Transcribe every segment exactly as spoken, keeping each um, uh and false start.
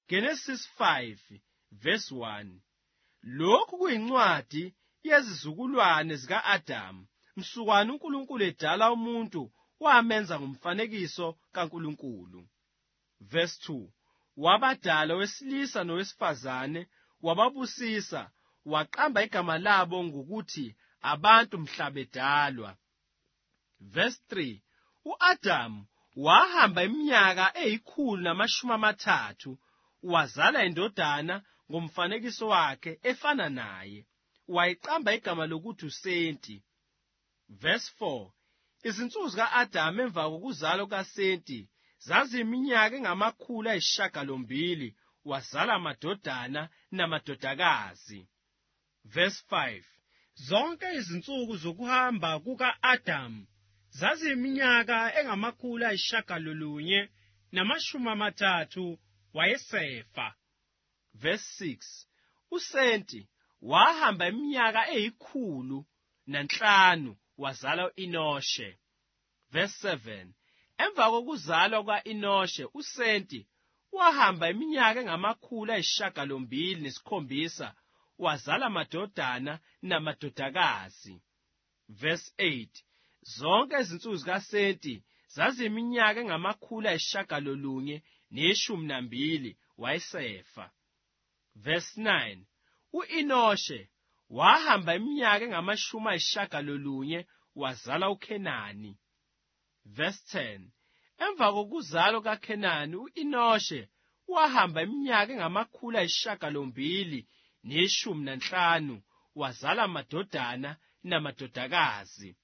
Genesis five verse one. Lokhu kuyincwadi yezizukulwane zika-Adamu, msukwana uNkulunkulu edala umuntu wamenza ngomfanekiso kaNkulunkulu. Verse two. Wabadala wesilisa nowesifazane, wababusisa, waqamba igama labo ngokuthi abantu mhla bedalwa. Verse three. U-Adamu wahamba iminyaka eyikhulu namashumi amathathu, wazala indodana ngomfanekiso wakhe efana naye, wayiqamba igama lokuthi uSeti. Verse four. Izinsuku zika-Adamu emva kokuzalwa kukaSeti zaziyiminyaka engamakhulu ayisishiyagalombili, wazala amadodana namadodakazi. Verse five. Zonke izinsuku zokuhamba kuka-Adamu zaziyiminyaka engamakhulu ayisishiyagalolunye namashumi amathathu, wayesefa. Verse six. uSeti wahamba iminyaka eyikhulu nanhlanu, wazala u-Enoshe. Verse seven. Emva kokuzalwa kwa-Enoshe, uSeti wahamba iminyaka engamakhulu ayisishiyagalombili nesikhombisa, wazala amadodana namadodakazi. Verse eight. Zonke izinsuku zikaSeti zaziyiminyaka engamakhulu ayisishiyagalolunye neshumi nambili, wayesefa. Verse nine. U-Enoshe wahamba iminyaka engamashumi ayisishiyagalolunye, wazala uKhenani. Verse ten. Emva kokuzalwa kaKhenani, u-Enoshe wahamba iminyaka engamakhulu ayisishiyagalombili neshumi nanhlanu, wazala amadodana namadodakazi.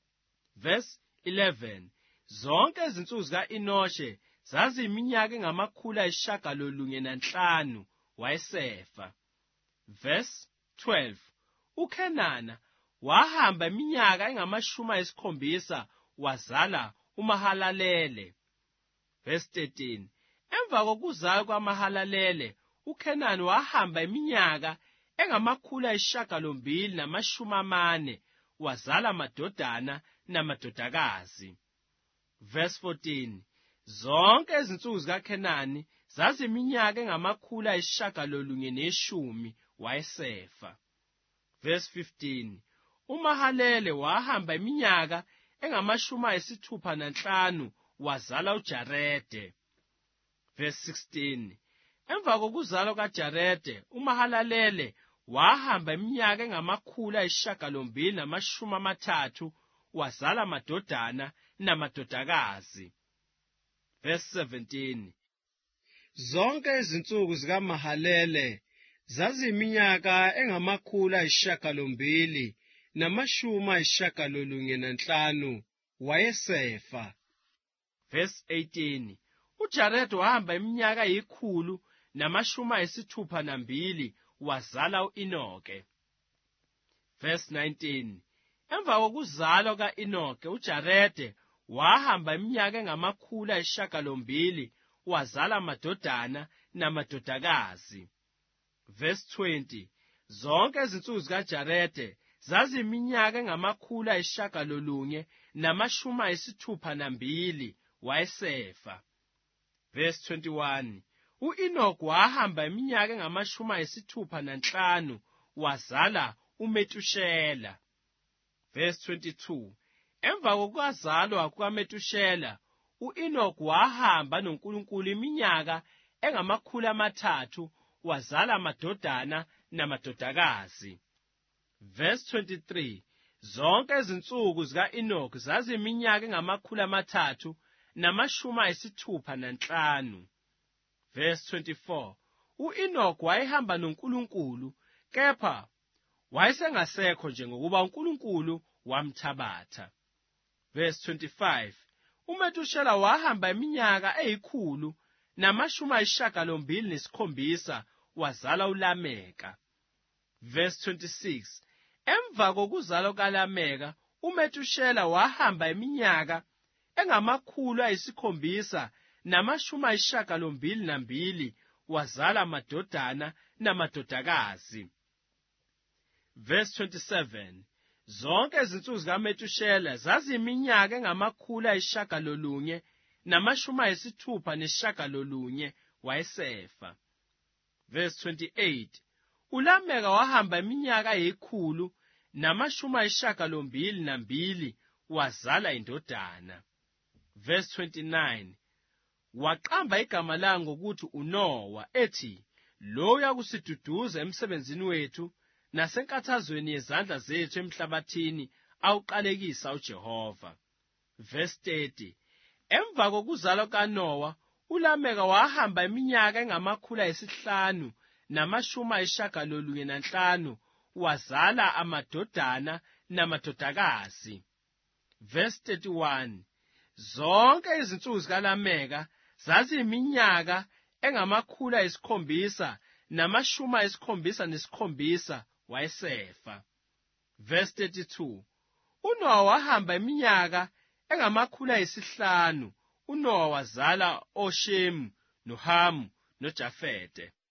Verse eleven. Zonke izinsuku zika-Enoshe zaziyiminyaka engamakhulu ayisishiyagalolunye nanhlanu, wayesefa. Verse twelve. uKhenana wahamba iminyaka engamashumi ayisikhombisa, wazala uMahalalele. Verse thirteen. Emva kokuzalwa kwaMahalalele, uKhenani wahamba iminyaka engamakhulu ayisishiyagalombili namashumi amane, wazala amadodana namadodakazi. Verse fourteen. Zonke izinsuku zikaKhenani zaziyiminyaka engamakhulu ayisishiyagalolunye neshumi, wayesefa. Verse fifteen. uMahalalele wahamba iminyaka engamashumi ayisithupha nanhlanu, wazala uJarede. Verse sixteen. Emva kokuzalwa kaJarede, uMahalalele wahamba iminyaka engamakhulu ayisishiyagalombili namashumi amathathu, wazala amadodana namadodakazi. Verse seventeen. Zonke izinsuku zikaMahalalele zaziyiminyaka engamakhulu ayisishiyagalombili namashumi ayisishiyagalolunye nanhlanu, wayesefa. Verse eighteen. uJarede wahamba iminyaka eyikhulu namashumi ayisithupha nambili, wazala u-Enoke. Verse nineteen. Emva kokuzalwa ka-Enoke, uJarede wahamba iminyaka engamakhulu ayisishiyagalombili, wazala amadodana namadodakazi. Verse twenty. Zonke izinsuku zikaJarede zaziyiminyaka engamakhulu ayisishiyagalolunye namashumi ayisithupha nambili, wayesefa. Verse twenty-one. U-Enoke wahamba iminyaka engamashumi ayisithupha nanhlanu, wazala uMetushela. Verse twenty-two. Emva kokuzalwa kukaMetushela, u-Enoke wahamba noNkulunkulu iminyaka engamakhulu amathathu, wazala amadodana namadodakazi. Verse twenty-three. Zonke izinsuku zika-Enoke zaziyiminyaka engamakhulu amathathu namashumi ayisithupha nanhlanu. Verse twenty-four. U-Enoke wayehamba noNkulunkulu, kepha wayesengasekho nje ngokuba uNkulunkulu wamthabatha. Verse twenty-five. uMetushela wahamba iminyaka eyikhulu namashumi ayisishiyagalombili nesikhombisa, wazala uLameka. Verse twenty-six. Emva kokuzalwa kaLameka, uMetushela wahamba iminyaka engamakhulu ayisikhombisa namashumi ayisishiyagalombili nambili, wazala amadodana namadodakazi. Verse twenty-seven. Zonke izinsuku zikaMetushela zaziyiminyaka engamakhulu ayisishiyagalolunye namashumi ayisithupha nesishiyagalolunye, wayesefa. Verse twenty-eight. uLameka wahamba iminyaka eyikhulu namashumi ayishagalombili nambili wazala indodana. Verse twenty-nine. waqamba igama layo ngokuthi uNowa ethi, lo uyakusiduduza emsebenzini wethu nasenkathazweni yezandla zethu emhlabathini awuqalekisa uJehova. Verse thirty. emva kokuzalwa kaNowa uLameka wahamba iminyaka engamakhulu ayisihlanu namashumi ayishagalolunye nanhlanu wazala amadodana namadodakazi. Verse thirty-one. zonke izinsuku zikaLameka zaziyiminyaka engamakhulu ayisikhombisa namashumi ayisikhombisa nesikhombisa wayesefa. Verse thirty-two. uNowa wahamba iminyaka engamakhulu ayisihlanu. uNowa wazala oShemu noHamu noJafete.